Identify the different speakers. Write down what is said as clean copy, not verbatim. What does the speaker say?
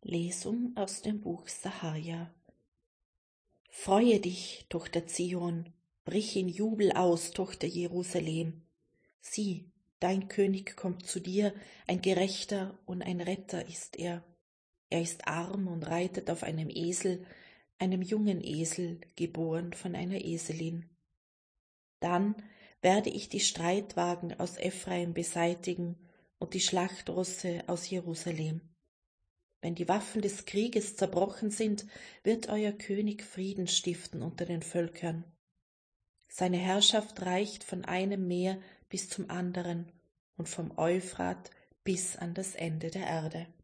Speaker 1: Lesung aus dem Buch Sacharja. Freue dich, Tochter Zion, brich in Jubel aus, Tochter Jerusalem. Sieh, dein König kommt zu dir, ein Gerechter und ein Retter ist er. Er ist arm und reitet auf einem Esel, einem jungen Esel, geboren von einer Eselin. Dann werde ich die Streitwagen aus Ephraim beseitigen und die Schlachtrosse aus Jerusalem. Wenn die Waffen des Krieges zerbrochen sind, wird euer König Frieden stiften unter den Völkern. Seine Herrschaft reicht von einem Meer bis zum anderen und vom Euphrat bis an das Ende der Erde.